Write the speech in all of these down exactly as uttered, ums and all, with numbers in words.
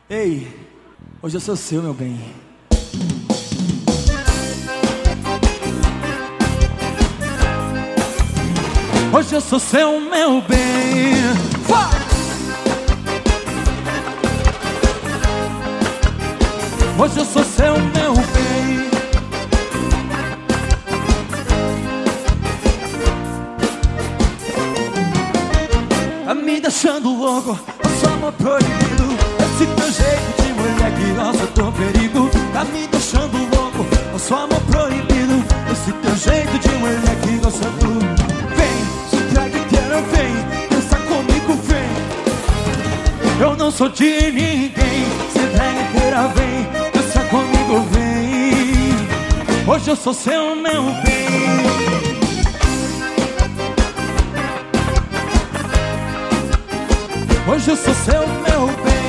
Ei, hoje eu sou seu, meu bem. Hoje eu sou seu, meu bem. Vai! Hoje eu sou seu, meu bem. Tá me deixando louco, o seu amor proibido. Esse teu jeito de mulher que gosta do perigo. Tá me deixando louco, o seu amor proibido. Esse teu jeito de mulher que gosta do... Vem, se entrega inteira, vem, dança comigo, vem. Eu não sou de ninguém, se entrega inteira, vem, dança comigo, vem. Hoje eu sou seu, meu bem. Hoje eu sou seu, meu bem.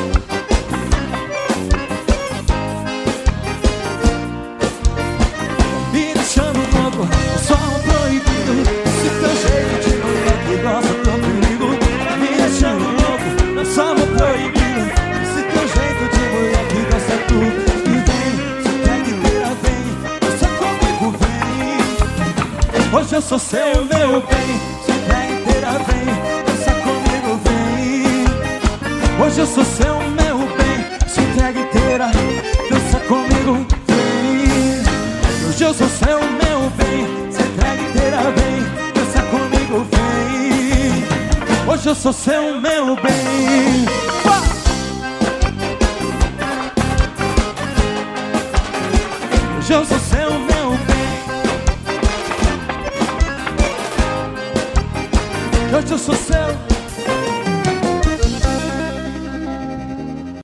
Me deixando louco, só um proibido. Esse teu jeito de mulher que gosta do perigo. Me deixando louco, só um proibido. Esse teu jeito de mulher que gosta do... E vem, se entrega inteira, vem, dança comigo, vem. Hoje eu sou seu, meu bem. Se entrega inteira, vem, dança comigo, vem. Hoje eu sou seu, meu bem. Se entrega inteira, dança comigo, vem. Hoje eu sou seu, meu bem. Se entrega inteira, vem, dança comigo, vem. Hoje eu sou seu, meu bem. Hoje eu sou seu.